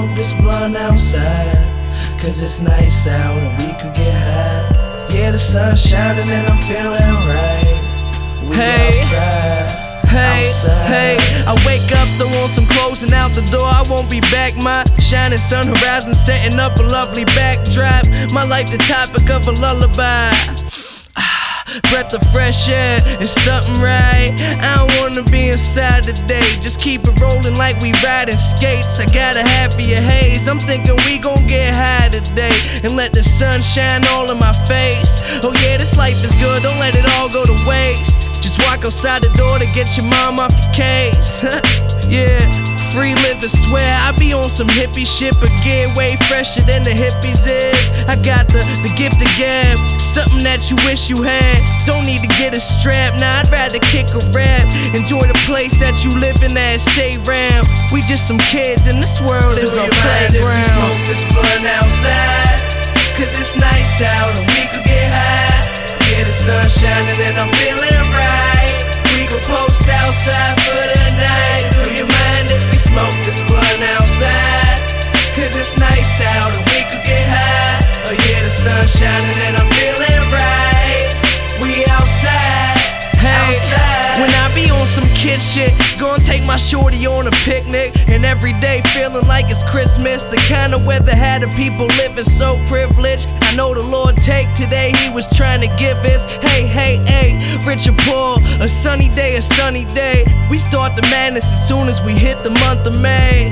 smoke this blunt outside, cause it's nice out and we could get high. Yeah, the sun's shining and I'm feeling right. We outside. Hey, I wake up, throw on some clothes and out the door I won't be back. My shining sun horizon setting up a lovely backdrop. My life the topic of a lullaby. Breath of fresh air, it's something right. I don't wanna be inside today. Just keep it rolling like we riding skates. I got a happier haze. I'm thinking we gon' get high today and let the sun shine all in my face. Oh yeah, this life is good, don't let it all go to waste. Just walk outside the door to get your mom off your case. Yeah, free living, swear I be on some hippie shit, but get way fresher than the hippies is. I got the gift of gab, something that you wish you had. Don't need to get a strap, nah, I'd rather kick a rap. Enjoy the place that you live in at, stay round. We just some kids and this world is our playground. If we smoke this blunt outside, cause it's nice out and we could get high. Yeah, the sun shining and I'm feeling right. We could post outside for the night. Do you mind if we smoke this blunt outside? Cause it's nice out and we could get high. Oh yeah, the sun shining and I'm feeling right. We outside, outside. When I be on some kid shit, gonna take my shorty on a picnic, and every day feeling like it's Christmas. The kind of weather had the people living so privileged. I know the Lord take today, he was trying to give it. Hey, rich or poor, a sunny day, a sunny day. We start the madness as soon as we hit the month of May.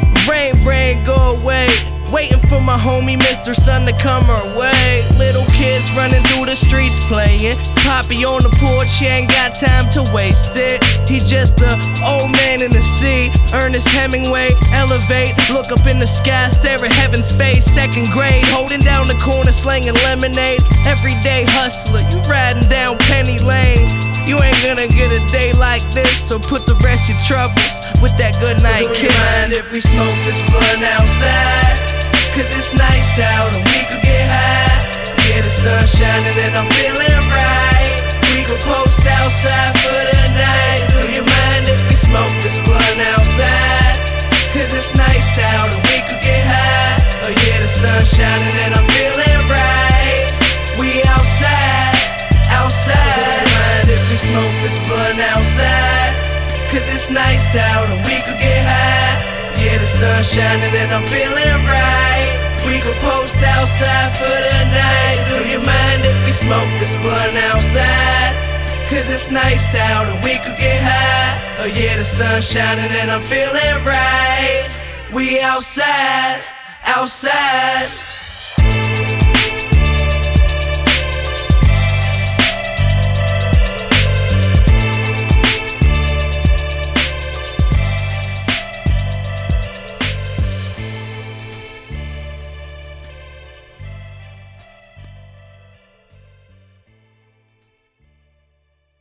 Rain, go away. Waiting for my homie Mr. Sun to come our way. Little kids running through the streets playing. Poppy on the porch, he ain't got time to waste it. He just a old man in the sea. Ernest Hemingway, elevate, look up in the sky, stare at heaven's face. Second grade, holding down the corner, slinging lemonade. Everyday hustler, you riding down Penny Lane. You ain't gonna get a day like this, so put the rest of your troubles with that good night kiss. Do you mind if we smoke this blunt outside? Cause it's nice out and we could get high. Yeah, the sun shining and I'm feeling right. We could post outside for the night. Do you mind if we smoke this blunt outside? Cause it's nice out and we could get high. Oh yeah, the sun shining and I'm feeling right. We outside, outside. Do you mind if we smoke this blunt outside? Cause it's nice out and we could get high. Yeah, the sun shining and I'm feeling right. We could post outside for the night. Do you mind if we smoke this blunt outside? Cause it's nice out and we could get high. Oh yeah, the sun shining and I'm feeling right. We outside, outside.